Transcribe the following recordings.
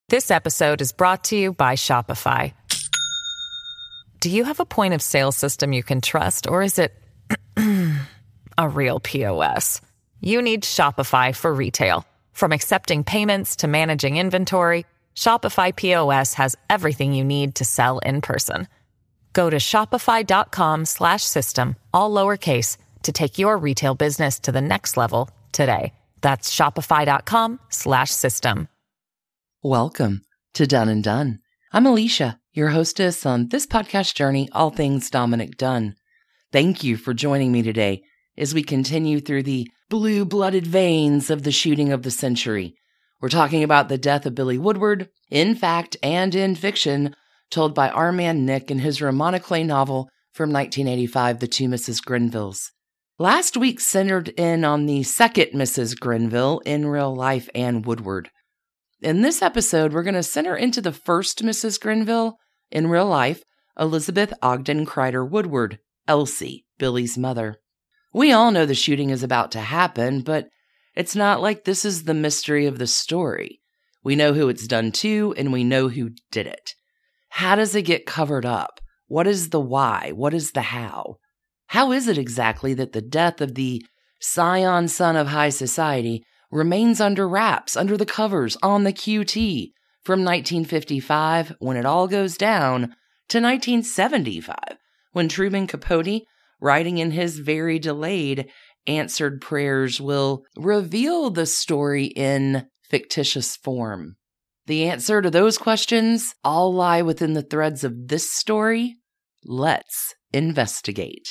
This episode is brought to you by Shopify. Do you have a point of sale system you can trust, or is it a real POS? You need Shopify for retail. From accepting payments to managing inventory, Shopify POS has everything you need to sell in person. Go to shopify.com/system, all lowercase, to take your retail business to the next level today. That's shopify.com/system. Welcome to Done and Done. I'm Alicia, your hostess on this podcast journey, all things Dominick Dunne. Thank you for joining me today as we continue through the blue-blooded veins of the shooting of the century. We're talking about the death of Billy Woodward, in fact and in fiction, told by our man Nick in his Ramona Clay novel from 1985, The Two Mrs. Grenvilles. Last week centered in on the second Mrs. Grenville in real life, Anne Woodward. In this episode, we're going to center into the first Mrs. Grenville in real life, Elizabeth Ogden Crider Woodward, Elsie, Billy's mother. We all know the shooting is about to happen, but it's not like this is the mystery of the story. We know who it's done to, and we know who did it. How does it get covered up? What is the why? What is the how? How is it exactly that the death of the scion son of high society remains under wraps, under the covers, on the QT, from 1955, when it all goes down, to 1975, when Truman Capote, writing in his very delayed answered prayers, will reveal the story in fictitious form? The answer to those questions all lie within the threads of this story. Let's investigate.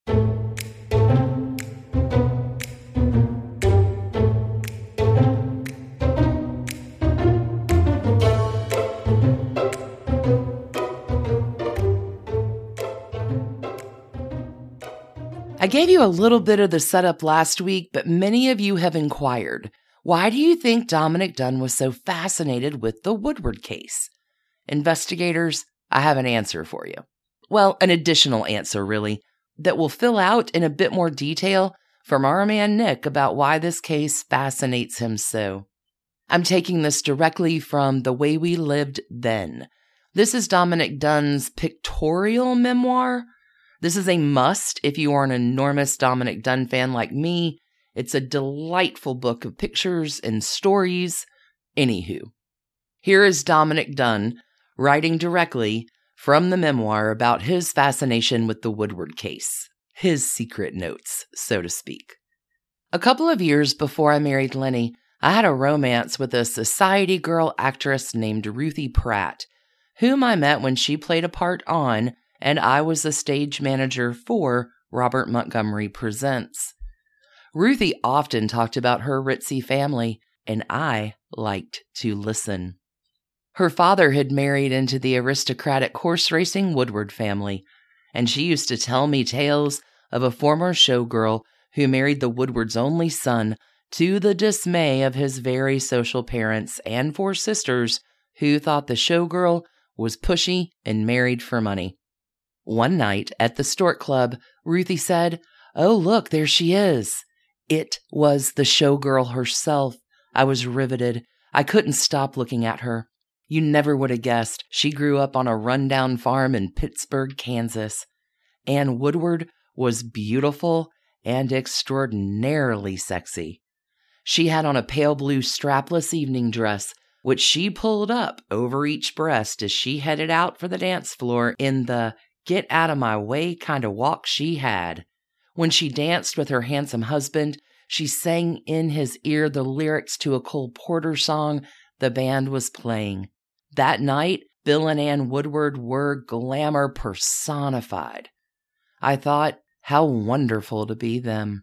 I gave you a little bit of the setup last week, but many of you have inquired, why do you think Dominick Dunne was so fascinated with the Woodward case? Investigators, I have an answer for you. Well, an additional answer, really, that will fill out in a bit more detail from our man Nick about why this case fascinates him so. I'm taking this directly from The Way We Lived Then. This is Dominick Dunne's pictorial memoir. This is a must if you are an enormous Dominick Dunne fan like me. It's a delightful book of pictures and stories. Anywho, here is Dominick Dunne writing directly from the memoir about his fascination with the Woodward case. His secret notes, so to speak. A couple of years before I married Lenny, I had a romance with a society girl actress named Ruthie Pratt, whom I met when she played a part on, and I was the stage manager for, Robert Montgomery Presents. Ruthie often talked about her ritzy family, and I liked to listen. Her father had married into the aristocratic horse-racing Woodward family, and she used to tell me tales of a former showgirl who married the Woodward's only son, to the dismay of his very social parents and 4 sisters who thought the showgirl was pushy and married for money. One night at the Stork Club, Ruthie said, "Oh, look, there she is." It was the showgirl herself. I was riveted. I couldn't stop looking at her. You never would have guessed she grew up on a rundown farm in Pittsburgh, Kansas. Anne Woodward was beautiful and extraordinarily sexy. She had on a pale blue strapless evening dress, which she pulled up over each breast as she headed out for the dance floor in the get out of my way kind of walk she had. When she danced with her handsome husband, she sang in his ear the lyrics to a Cole Porter song the band was playing. That night, Bill and Anne Woodward were glamour personified. I thought, how wonderful to be them.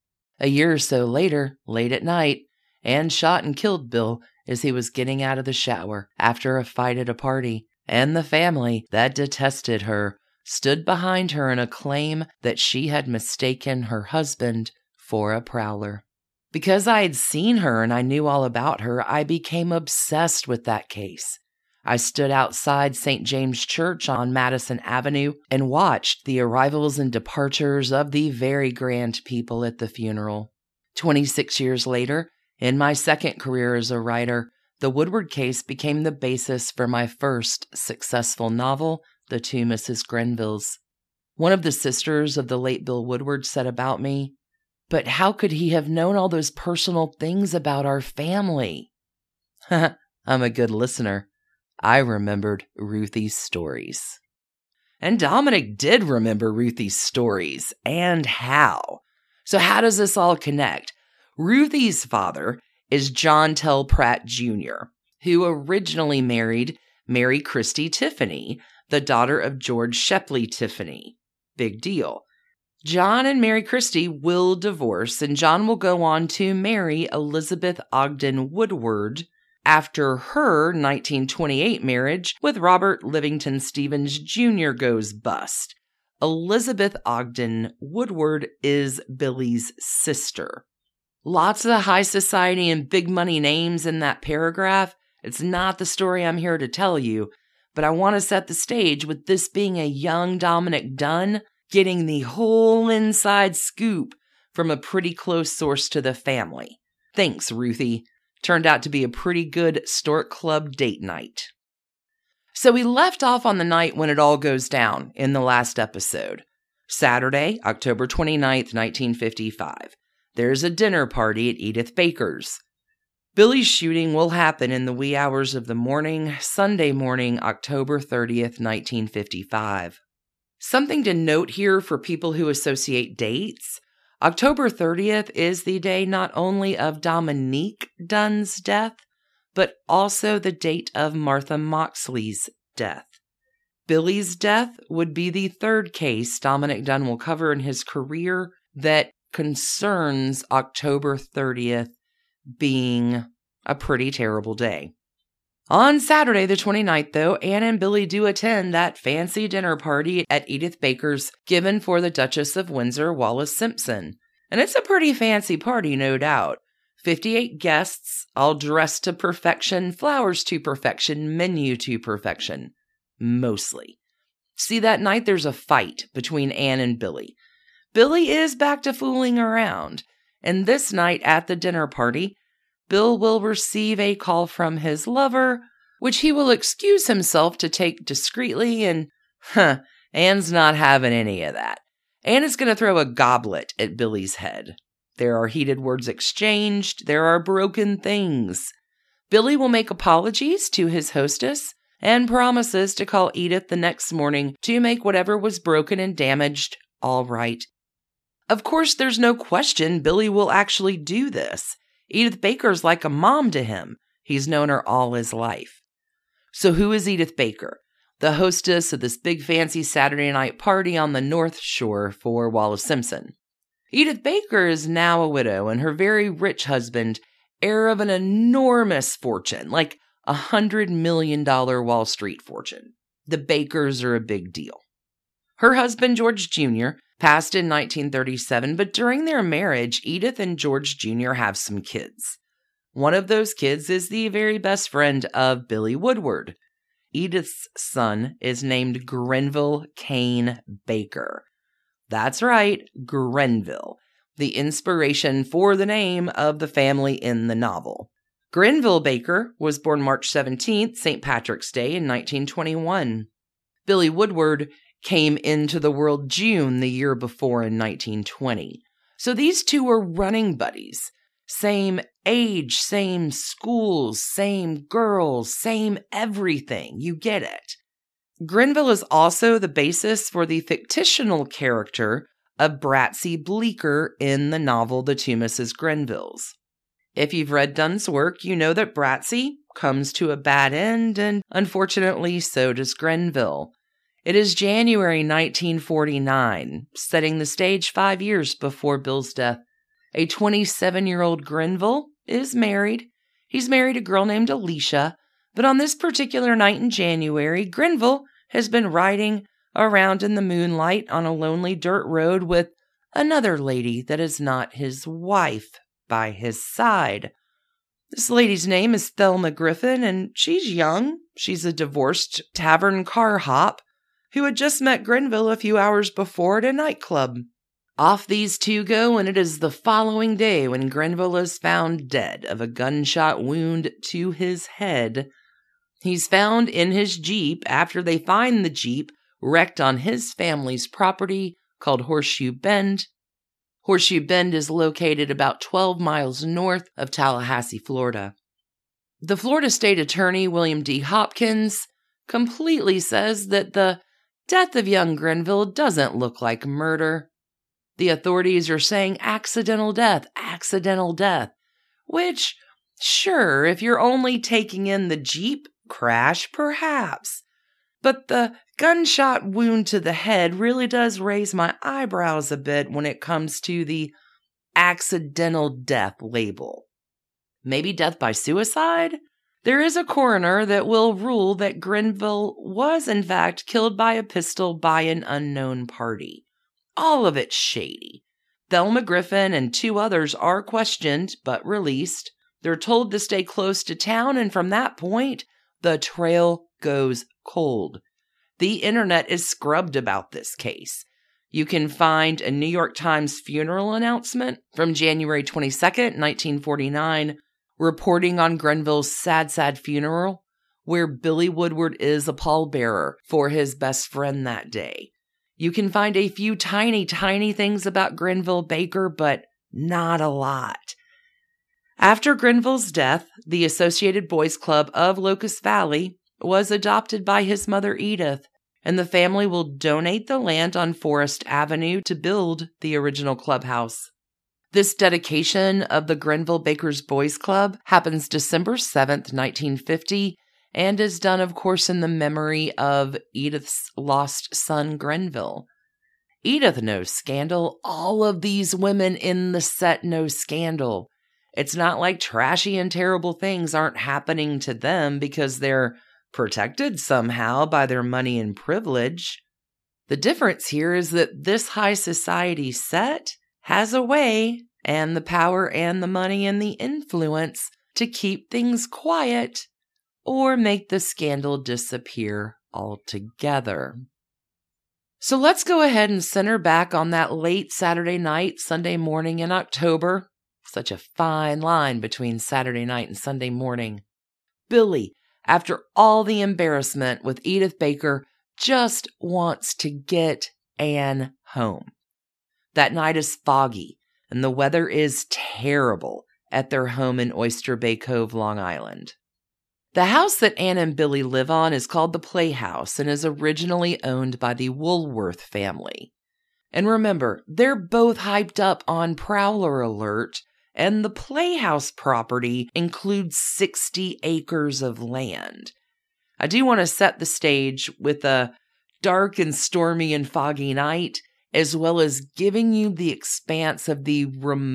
A year or so later, late at night, Anne shot and killed Bill as he was getting out of the shower after a fight at a party, and the family that detested her stood behind her in a claim that she had mistaken her husband for a prowler. Because I had seen her and I knew all about her, I became obsessed with that case. I stood outside St. James Church on Madison Avenue and watched the arrivals and departures of the very grand people at the funeral. 26 years later, in my second career as a writer, The Woodward case became the basis for my first successful novel, The Two Mrs. Grenvilles. One of the sisters of the late Bill Woodward said about me, "But how could he have known all those personal things about our family?" I'm a good listener. I remembered Ruthie's stories. And Dominic did remember Ruthie's stories, and how. So how does this all connect? Ruthie's father is John Tell Pratt Jr., who originally married Mary Christie Tiffany, the daughter of George Shepley Tiffany. Big deal. John and Mary Christie will divorce, and John will go on to marry Elizabeth Ogden Woodward after her 1928 marriage with Robert Livingston Stevens Jr. goes bust. Elizabeth Ogden Woodward is Billy's sister. Lots of high society and big money names in that paragraph. It's not the story I'm here to tell you, but I want to set the stage with this being a young Dominic Dunn getting the whole inside scoop from a pretty close source to the family. Thanks, Ruthie. Turned out to be a pretty good Stork Club date night. So we left off on the night when it all goes down in the last episode. Saturday, October 29th, 1955. There's a dinner party at Edith Baker's. Billy's shooting will happen in the wee hours of the morning, Sunday morning, October 30th, 1955. Something to note here for people who associate dates. October 30th is the day not only of Dominique Dunn's death, but also the date of Martha Moxley's death. Billy's death would be the third case Dominic Dunn will cover in his career that concerns October 30th being a pretty terrible day. On Saturday the 29th, though, Anne and Billy do attend that fancy dinner party at Edith Baker's given for the Duchess of Windsor, Wallis Simpson. And it's a pretty fancy party, no doubt. 58 guests, all dressed to perfection, flowers to perfection, menu to perfection. Mostly. See, that night there's a fight between Anne and Billy. Billy is back to fooling around. And this night at the dinner party, Bill will receive a call from his lover, which he will excuse himself to take discreetly, and, Anne's not having any of that. Anne is going to throw a goblet at Billy's head. There are heated words exchanged. There are broken things. Billy will make apologies to his hostess and promises to call Edith the next morning to make whatever was broken and damaged all right. Of course, there's no question Billy will actually do this. Edith Baker's like a mom to him. He's known her all his life. So who is Edith Baker? The hostess of this big fancy Saturday night party on the North Shore for Wallis Simpson. Edith Baker is now a widow, and her very rich husband, heir of an enormous fortune, like $100 million Wall Street fortune. The Bakers are a big deal. Her husband, George Jr., passed in 1937, but during their marriage, Edith and George Jr. have some kids. One of those kids is the very best friend of Billy Woodward. Edith's son is named Grenville Kane Baker. That's right, Grenville, the inspiration for the name of the family in the novel. Grenville Baker was born March 17th, St. Patrick's Day in 1921. Billy Woodward came into the world June the year before in 1920. So these two were running buddies. Same age, same schools, same girls, same everything. You get it. Grenville is also the basis for the fictional character of Bratsy Bleecker in the novel The Two Mrs. Grenvilles. If you've read Dunn's work, you know that Bratsy comes to a bad end, and unfortunately so does Grenville. It is January 1949, setting the stage 5 years before Bill's death. A 27-year-old Grenville is married. He's married a girl named Alicia, but on this particular night in January, Grenville has been riding around in the moonlight on a lonely dirt road with another lady that is not his wife by his side. This lady's name is Thelma Griffin, and she's young. She's a divorced tavern car hop who had just met Grenville a few hours before at a nightclub. Off these two go, and it is the following day when Grenville is found dead of a gunshot wound to his head. He's found in his Jeep after they find the Jeep wrecked on his family's property called Horseshoe Bend. Horseshoe Bend is located about 12 miles north of Tallahassee, Florida. The Florida State Attorney, William D. Hopkins, completely says that the death of young Grenville doesn't look like murder. The authorities are saying accidental death, which, sure, if you're only taking in the Jeep crash, perhaps. But the gunshot wound to the head really does raise my eyebrows a bit when it comes to the accidental death label. Maybe death by suicide? There is a coroner that will rule that Grenville was in fact killed by a pistol by an unknown party. All of it shady. Thelma Griffin and 2 others are questioned but released. They're told to stay close to town, and from that point, the trail goes cold. The internet is scrubbed about this case. You can find a New York Times funeral announcement from January 22nd, 1949, reporting on Grenville's sad funeral, where Billy Woodward is a pallbearer for his best friend that day. You can find a few tiny things about Grenville Baker, but not a lot. After Grenville's death, the Associated Boys Club of Locust Valley was adopted by his mother Edith, and the family will donate the land on Forest Avenue to build the original clubhouse. This dedication of the Grenville Bakers Boys Club happens December 7th, 1950, and is done, of course, in the memory of Edith's lost son, Grenville. Edith knows scandal. All of these women in the set know scandal. It's not like trashy and terrible things aren't happening to them because they're protected somehow by their money and privilege. The difference here is that this high society set has a way, and the power and the money and the influence, to keep things quiet or make the scandal disappear altogether. So let's go ahead and center back on that late Saturday night, Sunday morning in October. Such a fine line between Saturday night and Sunday morning. Billy, after all the embarrassment with Edith Baker, just wants to get Anne home. That night is foggy, and the weather is terrible at their home in Oyster Bay Cove, Long Island. The house that Anne and Billy live on is called the Playhouse and is originally owned by the Woolworth family. And remember, they're both hyped up on Prowler Alert, and the Playhouse property includes 60 acres of land. I do want to set the stage with a dark and stormy and foggy night, as well as giving you the expanse of the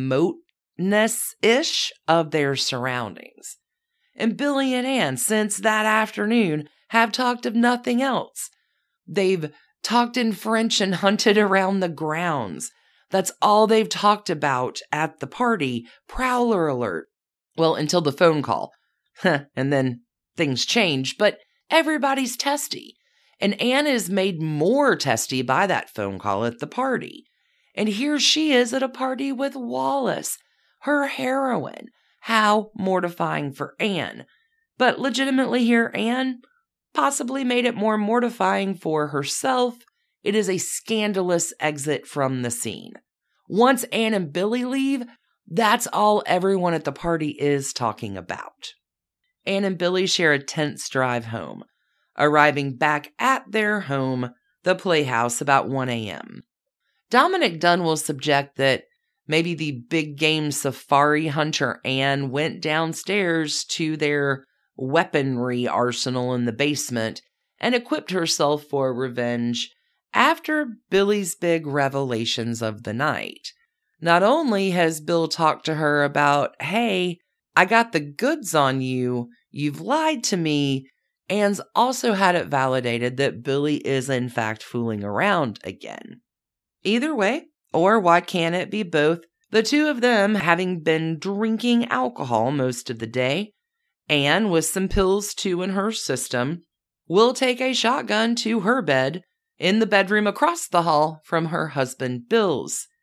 remoteness-ish of their surroundings. And Billy and Anne, since that afternoon, have talked of nothing else. They've talked in French and hunted around the grounds. That's all they've talked about at the party. Prowler Alert. Well, until the phone call. And then things change, but everybody's testy. And Anne is made more testy by that phone call at the party. And here she is at a party with Wallace, her heroine. How mortifying for Anne. But legitimately here, Anne possibly made it more mortifying for herself. It is a scandalous exit from the scene. Once Anne and Billy leave, that's all everyone at the party is talking about. Anne and Billy share a tense drive home, arriving back at their home, the Playhouse, about 1 a.m. Dominic Dunn will subject that maybe the big game safari hunter Anne went downstairs to their weaponry arsenal in the basement and equipped herself for revenge after Billy's big revelations of the night. Not only has Bill talked to her about, hey, I got the goods on you, you've lied to me, Anne's also had it validated that Billy is in fact fooling around again. Either way, or why can't it be both, the two of them having been drinking alcohol most of the day, Anne, with some pills too in her system, will take a shotgun to her bed in the bedroom across the hall from her husband Bill's.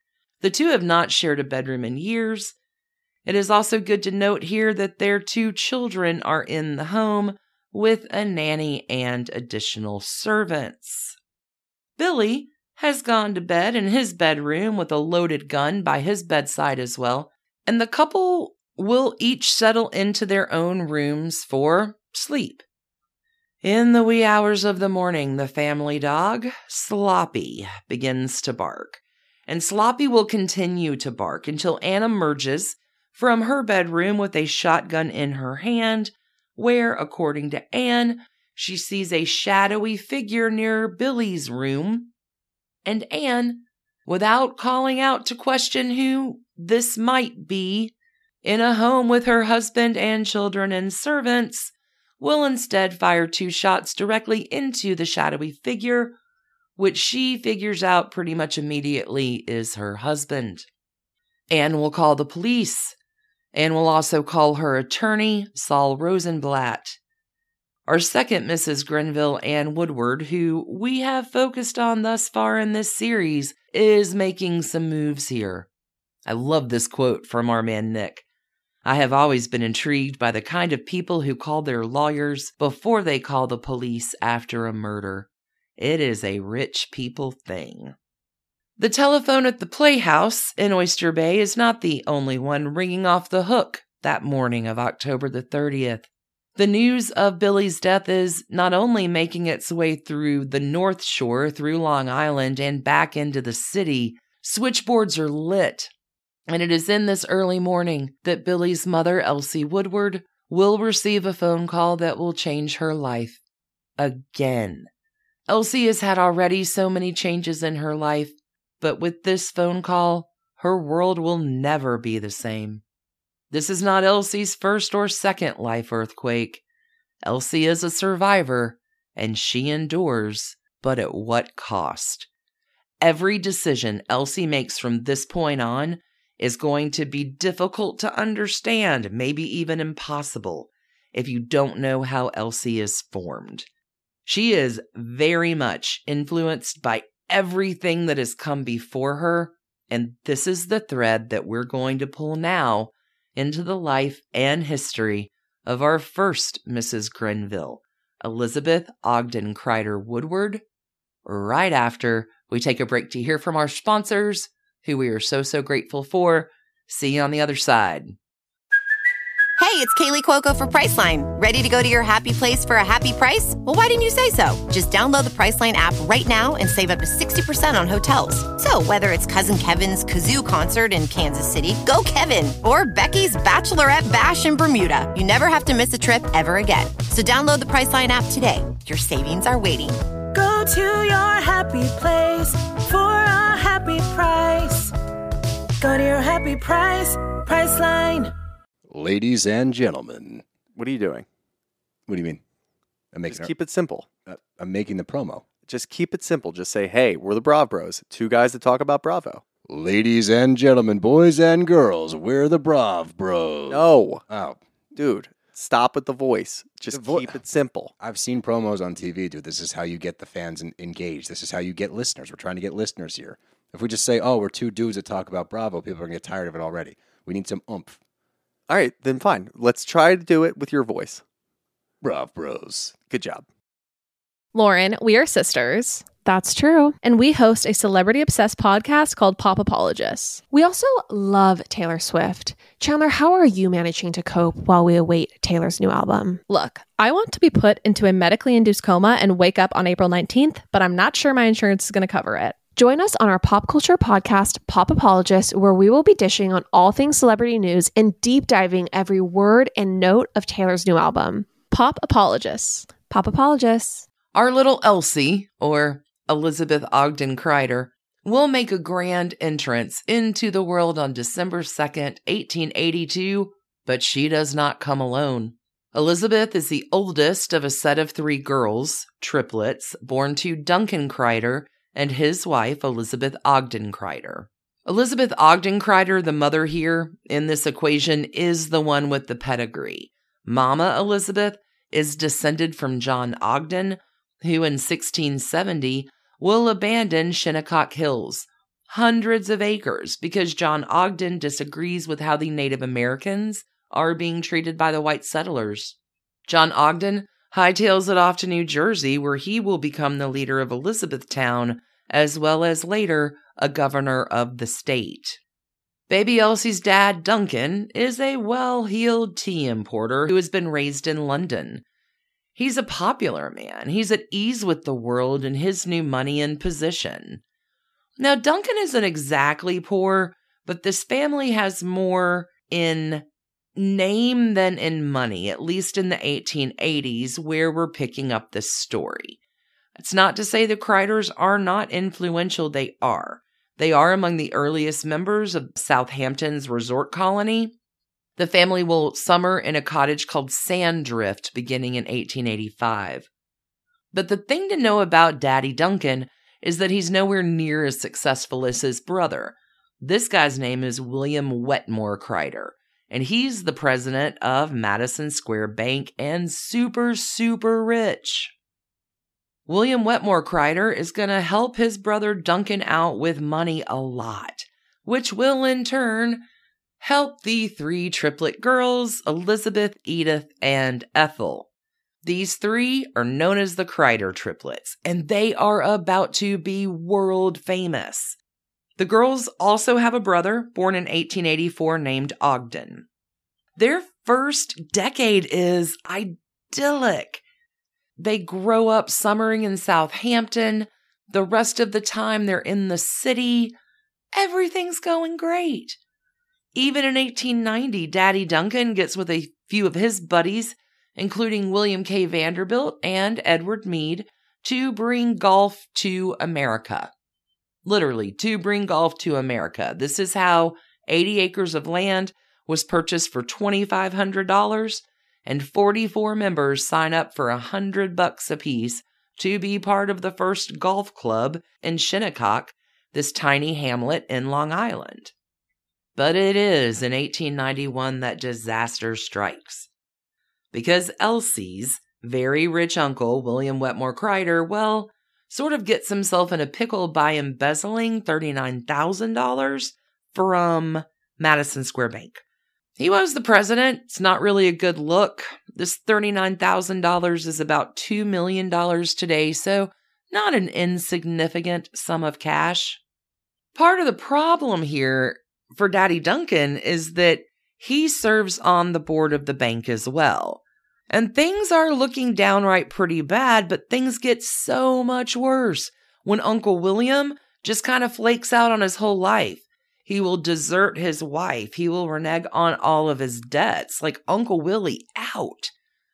The two have not shared a bedroom in years. It is also good to note here that their 2 children are in the home with a nanny and additional servants. Billy has gone to bed in his bedroom with a loaded gun by his bedside as well, and the couple will each settle into their own rooms for sleep. In the wee hours of the morning, the family dog, Sloppy, begins to bark, and Sloppy will continue to bark until Anne emerges from her bedroom with a shotgun in her hand, where, according to Anne, she sees a shadowy figure near Billy's room, and Anne, without calling out to question who this might be, in a home with her husband and children and servants, will instead fire 2 shots directly into the shadowy figure, which she figures out pretty much immediately is her husband. Anne will call the police. Anne will also call her attorney, Saul Rosenblatt. Our second Mrs. Grenville, Ann Woodward, who we have focused on thus far in this series, is making some moves here. I love this quote from our man Nick. I have always been intrigued by the kind of people who call their lawyers before they call the police after a murder. It is a rich people thing. The telephone at the Playhouse in Oyster Bay is not the only one ringing off the hook that morning of October the 30th. The news of Billy's death is not only making its way through the North Shore, through Long Island, and back into the city. Switchboards are lit. And it is in this early morning that Billy's mother, Elsie Woodward, will receive a phone call that will change her life again. Elsie has had already so many changes in her life, but with this phone call, her world will never be the same. This is not Elsie's first or second life earthquake. Elsie is a survivor, and she endures, but at what cost? Every decision Elsie makes from this point on is going to be difficult to understand, maybe even impossible, if you don't know how Elsie is formed. She is very much influenced by everything that has come before her, and this is the thread that we're going to pull now into the life and history of our first Mrs. Grenville, Elizabeth Ogden Kreider Woodward, right after we take a break to hear from our sponsors, who we are so grateful for. See you on the other side. Hey, it's Kaylee Cuoco for Priceline. Ready to go to your happy place for a happy price? Well, why didn't you say so? Just download the Priceline app right now and save up to 60% on hotels. So whether it's Cousin Kevin's Kazoo Concert in Kansas City, go Kevin, or Becky's Bachelorette Bash in Bermuda, you never have to miss a trip ever again. So download the Priceline app today. Your savings are waiting. Go to your happy place for a happy price. Go to your happy price, Priceline. Ladies and gentlemen. What are you doing? What do you mean? Just keep it simple. I'm making the promo. Just keep it simple. Just say, hey, we're the Brav Bros. 2 guys that talk about Bravo. Ladies and gentlemen, boys and girls, we're the Brav Bros. No. Oh. Dude, stop with the voice. Just keep it simple. I've seen promos on TV, dude. This is how you get the fans engaged. This is how you get listeners. We're trying to get listeners here. If we just say, oh, we're 2 dudes that talk about Bravo, people are going to get tired of it already. We need some oomph. All right, then fine. Let's try to do it with your voice. Brav Bros. Good job. Lauren, we are sisters. That's true. And we host a celebrity-obsessed podcast called Pop Apologists. We also love Taylor Swift. Chandler, how are you managing to cope while we await Taylor's new album? Look, I want to be put into a medically induced coma and wake up on April 19th, but I'm not sure my insurance is going to cover it. Join us on our pop culture podcast, Pop Apologists, where we will be dishing on all things celebrity news and deep diving every word and note of Taylor's new album. Pop Apologists. Pop Apologists. Our little Elsie, or Elizabeth Ogden Kreider, will make a grand entrance into the world on December 2nd, 1882, but she does not come alone. Elizabeth is the oldest of a set of 3 girls, triplets, born to Duncan Kreider and his wife, Elizabeth Ogden Kreider. Elizabeth Ogden Kreider, the mother here in this equation, is the one with the pedigree. Mama Elizabeth is descended from John Ogden, who in 1670 will abandon Shinnecock Hills, hundreds of acres, because John Ogden disagrees with how the Native Americans are being treated by the white settlers. John Ogden hightails it off to New Jersey, where he will become the leader of Elizabethtown, as well as later a governor of the state. Baby Elsie's dad, Duncan, is a well-heeled tea importer who has been raised in London. He's a popular man. He's at ease with the world and his new money and position. Now, Duncan isn't exactly poor, but this family has more in name than in money, at least in the 1880s, where we're picking up this story. It's not to say the Kreiders are not influential. They are. They are among the earliest members of Southampton's resort colony. The family will summer in a cottage called Sandrift beginning in 1885. But the thing to know about Daddy Duncan is that he's nowhere near as successful as his brother. This guy's name is William Wetmore Kreider, and he's the president of Madison Square Bank and super, super rich. William Wetmore Kreider is going to help his brother Duncan out with money a lot, which will in turn help the three triplet girls, Elizabeth, Edith, and Ethel. These three are known as the Kreider triplets, and they are about to be world famous. The girls also have a brother born in 1884 named Ogden. Their first decade is idyllic. They grow up summering in Southampton. The rest of the time they're in the city. Everything's going great. Even in 1890, Daddy Duncan gets with a few of his buddies, including William K. Vanderbilt and Edward Meade, to bring golf to America. Literally, to bring golf to America. This is how 80 acres of land was purchased for $2,500, and 44 members sign up for $100 apiece to be part of the first golf club in Shinnecock, this tiny hamlet in Long Island. But it is in 1891 that disaster strikes. Because Elsie's very rich uncle, William Wetmore Kreider, well, sort of gets himself in a pickle by embezzling $39,000 from Madison Square Bank. He was the president. It's not really a good look. This $39,000 is about $2 million today, so not an insignificant sum of cash. Part of the problem here for Daddy Duncan is that he serves on the board of the bank as well. And things are looking downright pretty bad, but things get so much worse when Uncle William just kind of flakes out on his whole life. He will desert his wife. He will renege on all of his debts, like Uncle Willie out.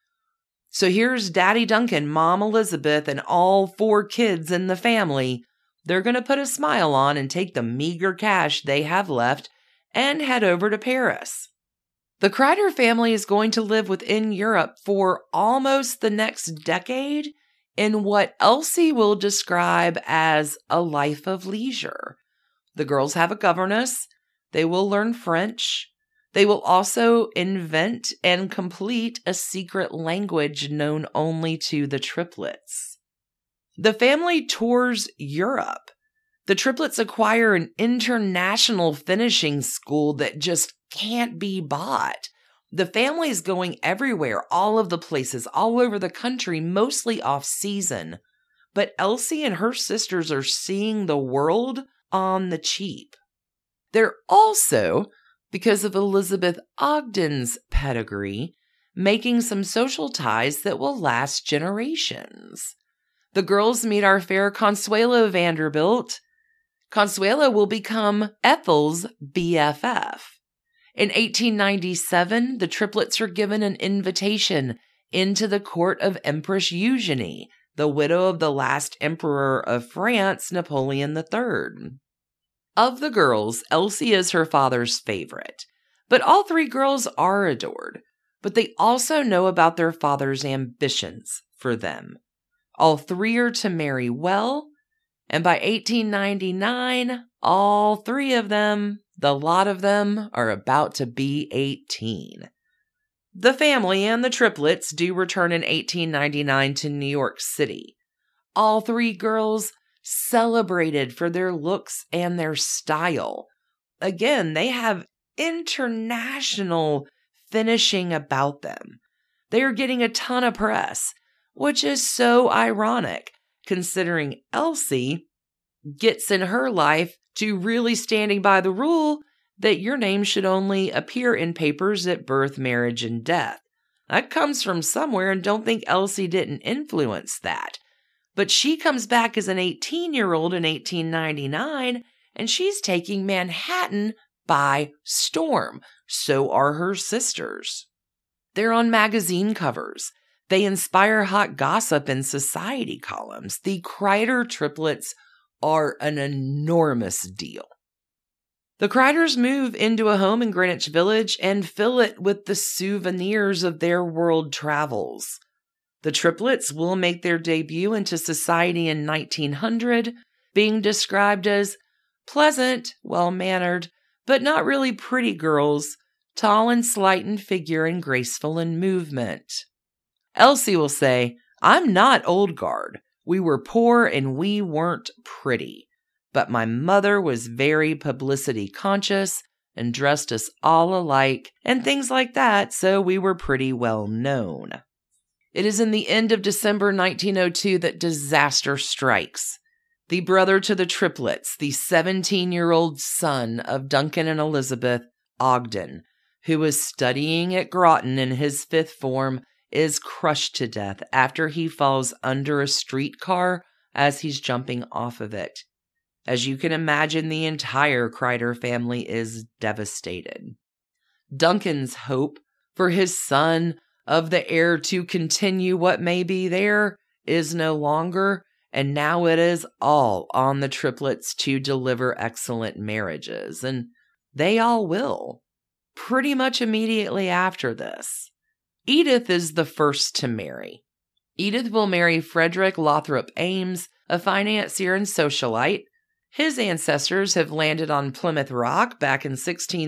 So here's Daddy Duncan, Mom Elizabeth, and all 4 kids in the family. They're going to put a smile on and take the meager cash they have left and head over to Paris. The Kreider family is going to live within Europe for almost the next decade in what Elsie will describe as a life of leisure. The girls have a governess. They will learn French. They will also invent and complete a secret language known only to the triplets. The family tours Europe. The triplets acquire an international finishing school that just can't be bought. The family is going everywhere, all of the places, all over the country, mostly off season. But Elsie and her sisters are seeing the world on the cheap. They're also, because of Elizabeth Ogden's pedigree, making some social ties that will last generations. The girls meet our fair Consuelo Vanderbilt. Consuelo will become Ethel's BFF. In 1897, the triplets are given an invitation into the court of Empress Eugenie, the widow of the last emperor of France, Napoleon III. Of the girls, Elsie is her father's favorite, but all 3 girls are adored, but they also know about their father's ambitions for them. All 3 are to marry well, and by 1899, all 3 of them, the lot of them, are about to be 18. The family and the triplets do return in 1899 to New York City. All 3 girls celebrated for their looks and their style. Again, they have international finishing about them. They are getting a ton of press, which is so ironic considering Elsie gets in her life to really standing by the rule that your name should only appear in papers at birth, marriage, and death. That comes from somewhere, and don't think Elsie didn't influence that. But she comes back as an 18-year-old in 1899, and she's taking Manhattan by storm. So are her sisters. They're on magazine covers. They inspire hot gossip in society columns. The Kreider triplets are an enormous deal. The Kreiders move into a home in Greenwich Village and fill it with the souvenirs of their world travels. The triplets will make their debut into society in 1900, being described as pleasant, well-mannered, but not really pretty girls, tall and slight in figure and graceful in movement. Elsie will say, "I'm not old guard. We were poor and we weren't pretty. But my mother was very publicity conscious and dressed us all alike and things like that, so we were pretty well known." It is in the end of December 1902 that disaster strikes. The brother to the triplets, the 17-year-old son of Duncan and Elizabeth, Ogden, who was studying at Groton in his 5th form, is crushed to death after he falls under a streetcar as he's jumping off of it. As you can imagine, the entire Kreider family is devastated. Duncan's hope for his son of the heir to continue what may be there is no longer, and now it is all on the triplets to deliver excellent marriages, and they all will, pretty much immediately after this. Edith is the first to marry. Edith will marry Frederick Lothrop Ames, a financier and socialite. His ancestors have landed on Plymouth Rock back in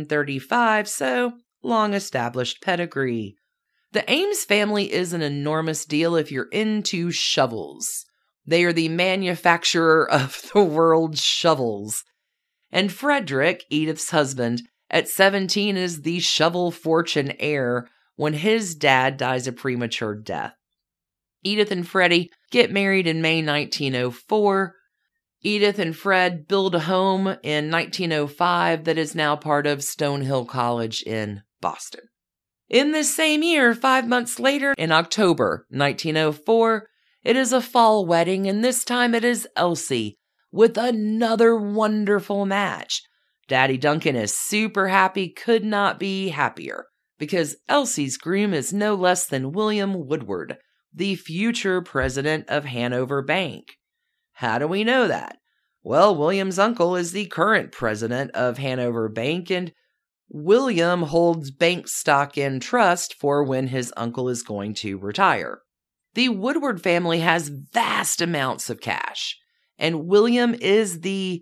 1635, so long-established pedigree. The Ames family is an enormous deal if you're into shovels. They are the manufacturer of the world's shovels. And Frederick, Edith's husband, at 17 is the shovel fortune heir when his dad dies a premature death. Edith and Freddie get married in May 1904. Edith and Fred build a home in 1905 that is now part of Stonehill College in Boston. In this same year, 5 months later, in October 1904, it is a fall wedding, and this time it is Elsie with another wonderful match. Daddy Duncan is super happy, could not be happier, because Elsie's groom is no less than William Woodward, the future president of Hanover Bank. How do we know that? Well, William's uncle is the current president of Hanover Bank, and William holds bank stock in trust for when his uncle is going to retire. The Woodward family has vast amounts of cash, and William is the,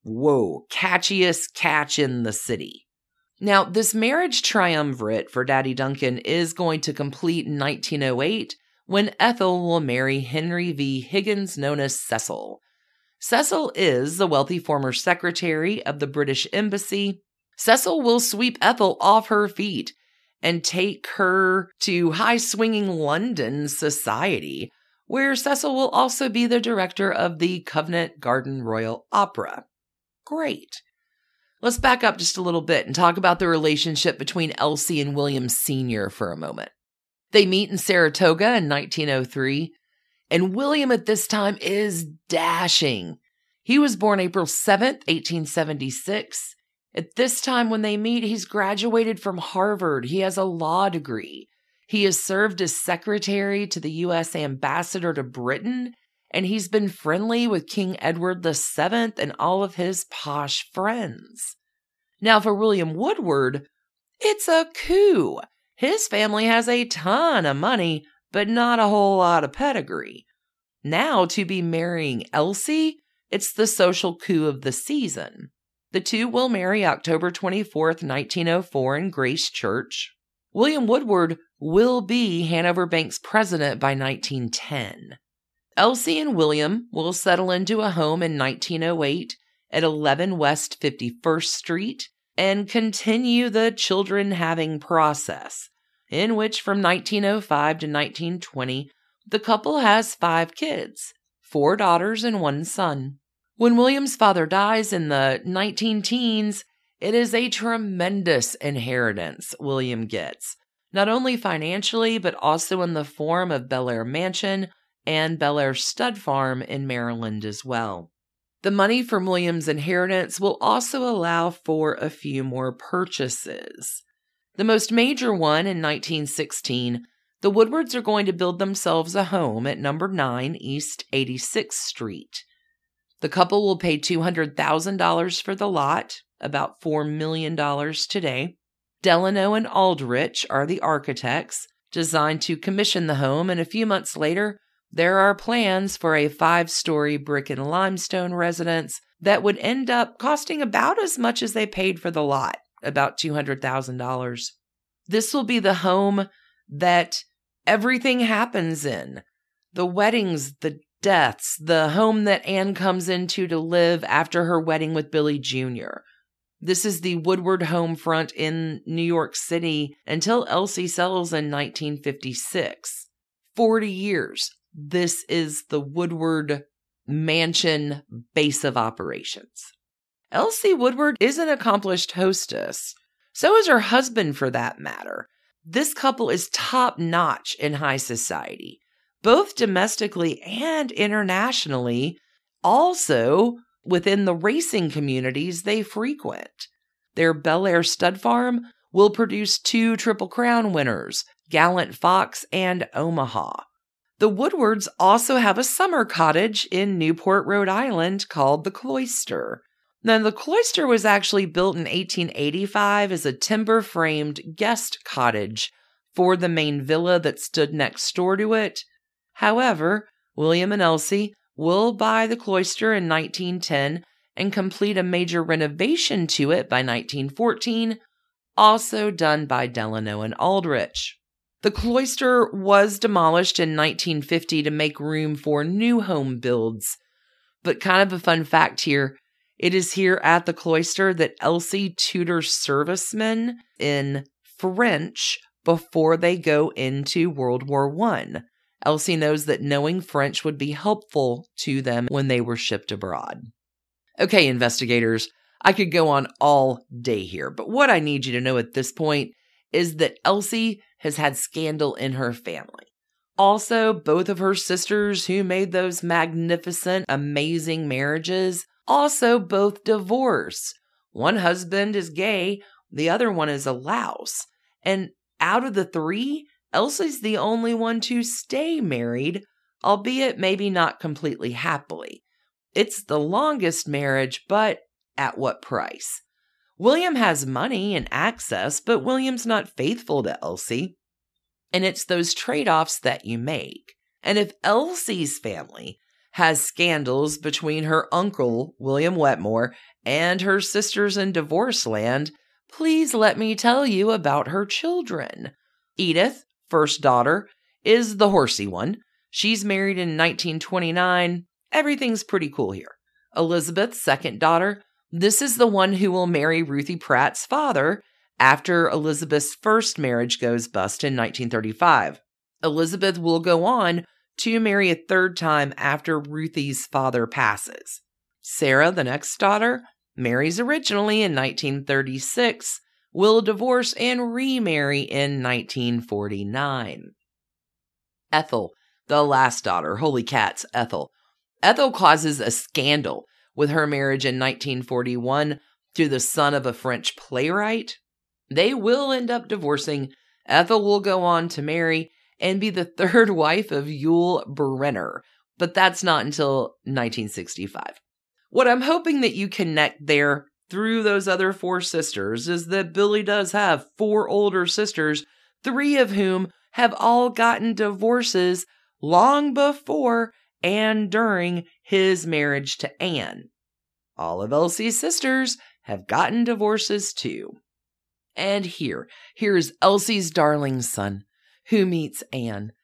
catchiest catch in the city. Now, this marriage triumvirate for Daddy Duncan is going to complete in 1908 when Ethel will marry Henry V. Higgins, known as Cecil. Cecil is the wealthy former secretary of the British Embassy. Cecil will sweep Ethel off her feet and take her to high-swinging London society, where Cecil will also be the director of the Covent Garden Royal Opera. Great. Let's back up just a little bit and talk about the relationship between Elsie and William Sr. for a moment. They meet in Saratoga in 1903, and William at this time is dashing. He was born April 7th, 1876. At this time when they meet, he's graduated from Harvard. He has a law degree. He has served as secretary to the U.S. ambassador to Britain, and he's been friendly with King Edward VII and all of his posh friends. Now, for William Woodward, it's a coup. His family has a ton of money, but not a whole lot of pedigree. Now, to be marrying Elsie, it's the social coup of the season. The two will marry October 24th, 1904 in Grace Church. William Woodward will be Hanover Bank's president by 1910. Elsie and William will settle into a home in 1908 at 11 West 51st Street and continue the children having process, in which from 1905 to 1920, the couple has 5 kids, 4 daughters and 1 son. When William's father dies in the 19-teens, it is a tremendous inheritance William gets, not only financially, but also in the form of Bel Air Mansion and Bel Air Stud Farm in Maryland as well. The money from William's inheritance will also allow for a few more purchases. The most major one in 1916, the Woodwards are going to build themselves a home at number 9 East 86th Street. The couple will pay $200,000 for the lot, about $4 million today. Delano and Aldrich are the architects, designed to commission the home, and a few months later, there are plans for a 5-story brick and limestone residence that would end up costing about as much as they paid for the lot, about $200,000. This will be the home that everything happens in. The weddings, the deaths, the home that Anne comes into to live after her wedding with Billy Jr. This is the Woodward home front in New York City until Elsie sells in 1956. 40 years. This is the Woodward mansion base of operations. Elsie Woodward is an accomplished hostess. So is her husband, for that matter. This couple is top-notch in high society, both domestically and internationally, also within the racing communities they frequent. Their Bel Air Stud Farm will produce 2 Triple Crown winners, Gallant Fox and Omaha. The Woodwards also have a summer cottage in Newport, Rhode Island called the Cloister. Now, the Cloister was actually built in 1885 as a timber-framed guest cottage for the main villa that stood next door to it. However, William and Elsie will buy the Cloister in 1910 and complete a major renovation to it by 1914, also done by Delano and Aldrich. The Cloister was demolished in 1950 to make room for new home builds. But kind of a fun fact here, it is here at the Cloister that Elsie tutors servicemen in French before they go into World War I. Elsie knows that knowing French would be helpful to them when they were shipped abroad. Okay, investigators, I could go on all day here, but what I need you to know at this point is that Elsie has had scandal in her family. Also, both of her sisters who made those magnificent, amazing marriages, also both divorce. One husband is gay, the other one is a louse. And out of the 3, Elsie's the only one to stay married, albeit maybe not completely happily. It's the longest marriage, but at what price? William has money and access, but William's not faithful to Elsie. And it's those trade-offs that you make. And if Elsie's family has scandals between her uncle, William Wetmore, and her sisters in divorce land, please let me tell you about her children. Edith, first daughter, is the horsey one. She's married in 1929. Everything's pretty cool here. Elizabeth, second daughter, this is the one who will marry Ruthie Pratt's father after Elizabeth's first marriage goes bust in 1935. Elizabeth will go on to marry a 3rd time after Ruthie's father passes. Sarah, the next daughter, marries originally in 1936, will divorce and remarry in 1949. Ethel, the last daughter, holy cats, Ethel. Ethel causes a scandal with her marriage in 1941 to the son of a French playwright. They will end up divorcing. Ethel will go on to marry and be the 3rd wife of Yule Brenner, but that's not until 1965. What I'm hoping that you connect there through those other 4 sisters is that Billy does have 4 older sisters, 3 of whom have all gotten divorces long before and during his marriage to Anne. All of Elsie's sisters have gotten divorces too. And here's Elsie's darling son, who meets Anne.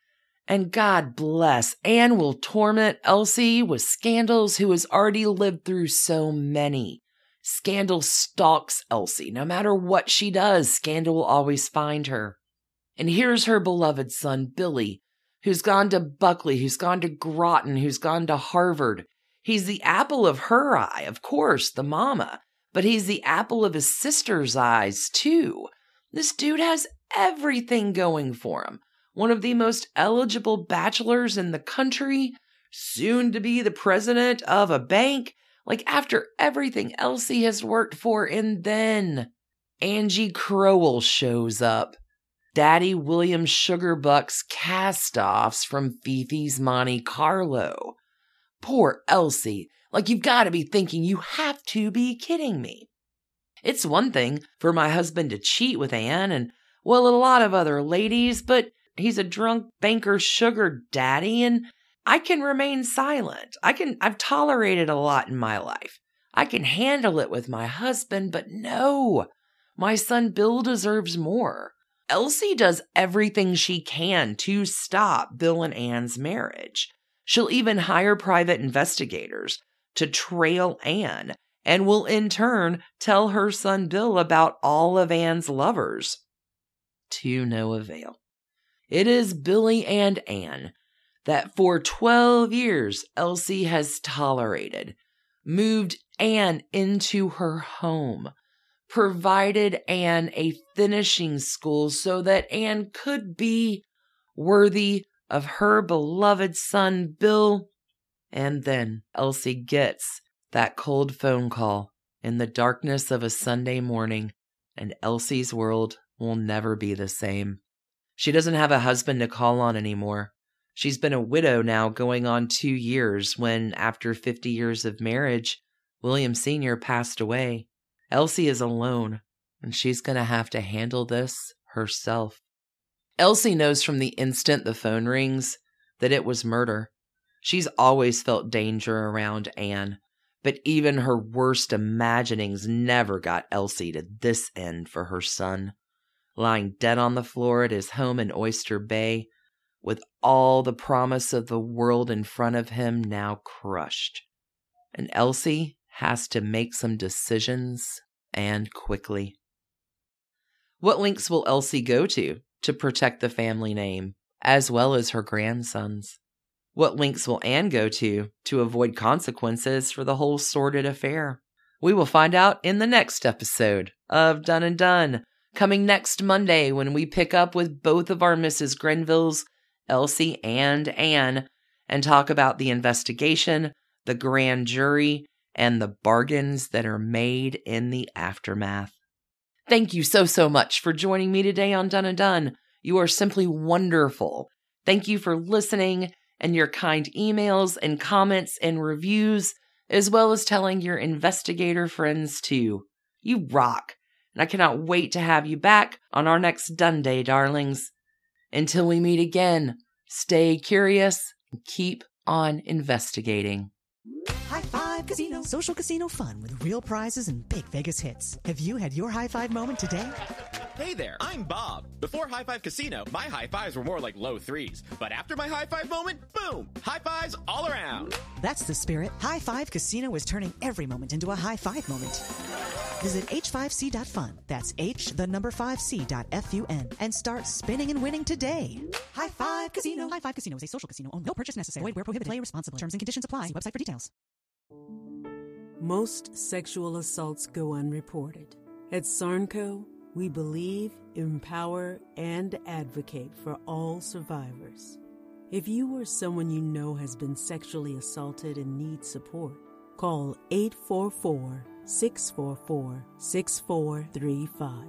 And God bless, Anne will torment Elsie with Scandals, who has already lived through so many. Scandal stalks Elsie. No matter what she does, Scandal will always find her. And here's her beloved son, Billy, who's gone to Buckley, who's gone to Groton, who's gone to Harvard. He's the apple of her eye, of course, the mama, but he's the apple of his sister's eyes, too. This dude has everything going for him. One of the most eligible bachelors in the country, soon to be the president of a bank, like after everything Elsie has worked for. And then Angie Crowell shows up. Daddy William Sugarbuck's cast-offs from Fifi's Monte Carlo. Poor Elsie. Like, you've got to be thinking, you have to be kidding me. It's one thing for my husband to cheat with Anne and, well, a lot of other ladies, but he's a drunk banker sugar daddy, and I can remain silent. I've tolerated a lot in my life. I can handle it with my husband, but no, my son Bill deserves more. Elsie does everything she can to stop Bill and Anne's marriage. She'll even hire private investigators to trail Anne and will in turn tell her son Bill about all of Anne's lovers. To no avail. It is Billy and Anne that for 12 years Elsie has tolerated, moved Anne into her home, provided Anne a finishing school so that Anne could be worthy of her beloved son Bill. And then Elsie gets that cold phone call in the darkness of a Sunday morning, and Elsie's world will never be the same. She doesn't have a husband to call on anymore. She's been a widow now going on 2 years when, after 50 years of marriage, William Sr. passed away. Elsie is alone, and she's going to have to handle this herself. Elsie knows from the instant the phone rings that it was murder. She's always felt danger around Anne, but even her worst imaginings never got Elsie to this end for her son. Lying dead on the floor at his home in Oyster Bay, with all the promise of the world in front of him now crushed. And Elsie has to make some decisions, and quickly. What lengths will Elsie go to protect the family name, as well as her grandsons? What lengths will Anne go to avoid consequences for the whole sordid affair? We will find out in the next episode of Done and Done, coming next Monday when we pick up with both of our Mrs. Grenvilles, Elsie and Anne, and talk about the investigation, the grand jury, and the bargains that are made in the aftermath. Thank you so much for joining me today on Done and Done. You are simply wonderful. Thank you for listening and your kind emails and comments and reviews, as well as telling your investigator friends too. You rock, and I cannot wait to have you back on our next Done Day, darlings. Until we meet again, stay curious and keep on investigating. High Five Casino. Social casino fun with real prizes and big Vegas hits. Have you had your high five moment today? Hey there, I'm Bob. Before High Five Casino, my high fives were more like low threes. But after my high five moment, boom! High fives all around. That's the spirit. High Five Casino is turning every moment into a high five moment. Visit h5c.fun. That's h5c.fun and start spinning and winning today. High Five Casino. High Five Casino is a social casino. Only no purchase necessary. Void where prohibited. Play responsibly. Terms and conditions apply. See website for details. Most sexual assaults go unreported. At Sarnco, we believe, empower, and advocate for all survivors. If you or someone you know has been sexually assaulted and needs support, call 844-644-6435.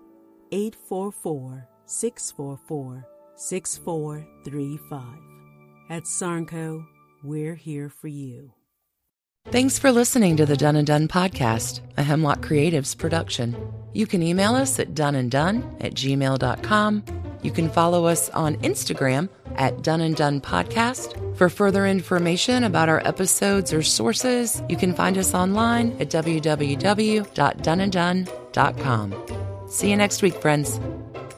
844-644-6435. At Sarnco, we're here for you. Thanks for listening to the Done and Done podcast, a Hemlock Creatives production. You can email us at doneanddone@gmail.com. You can follow us on Instagram at Done and Done Podcast. For further information about our episodes or sources, you can find us online at www.doneanddone.com. See you next week, friends.